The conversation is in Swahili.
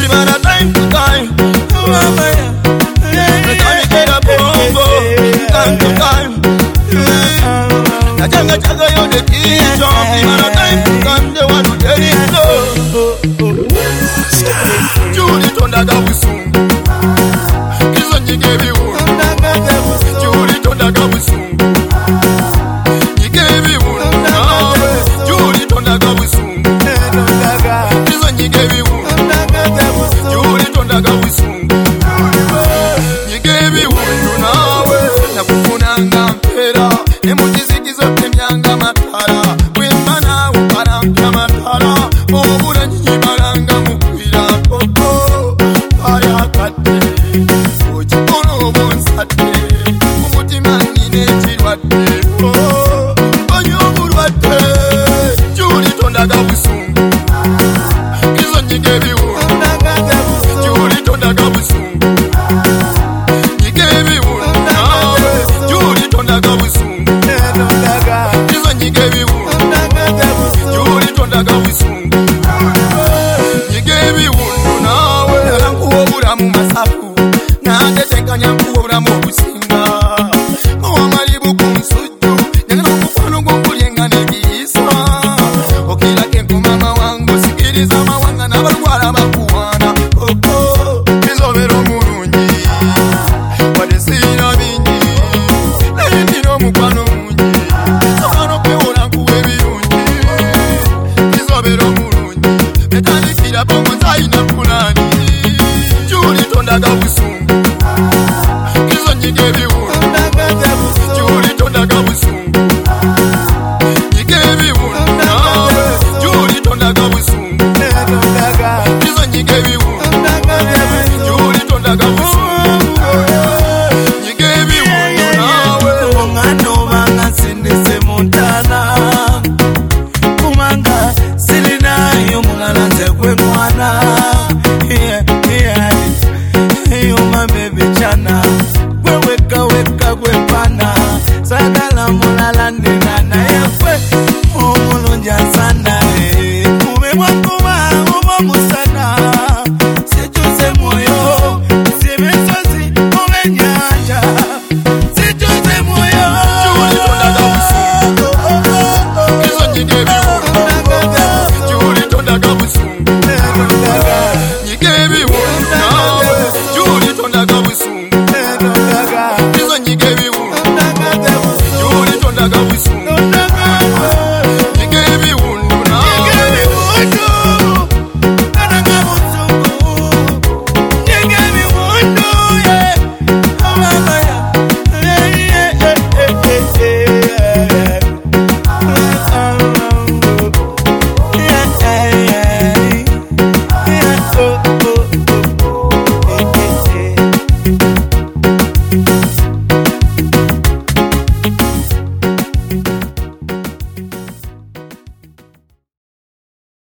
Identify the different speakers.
Speaker 1: Ibara time to time. Time get up bongo. Time to time. Najanga chaga yo de kicho. Ibara time to time. They want to get it slow. Julie tonda ga busungu. Kizo nyige biwu. Julie tonda ga busungu. Nyige biwu. Julie tonda ga busungu. Kizo nyige biwu. Julie tonda ga busungu. Nyige biwu nawe. Nakufunanga mpera. Emutizikizo temyanga matara. Wemana ukaranga matara. Obura nyibaranga mukwira koko. Ayakate. Ochikono bonsate. Umutima nine chirwate. Onyoburwate. Julie tonda ga busungu. Kizo nyige biwu. Julie tonda ga busungu. Nyige biwu nawe. Julie tonda ga busungu. Kizo nyige biwu. Julie tonda ga busungu. Nyige biwu nawe. Nakuobura mu masaku. Natetekanya kuobura mu businga. Mwamalibu kumsuju. Nyagana kufano gombulienga negisa. Okila kenko mama wangu. Sikiriza mawanga na barwara bakuwana. Koko. Kizobero murungi. Wadesina bingi. Lendino mukwano mungi. Samano kweona kuwe birungi. Kizobero murungi. Metalikira bongo zaina kulani. Julie tonda ga busungu.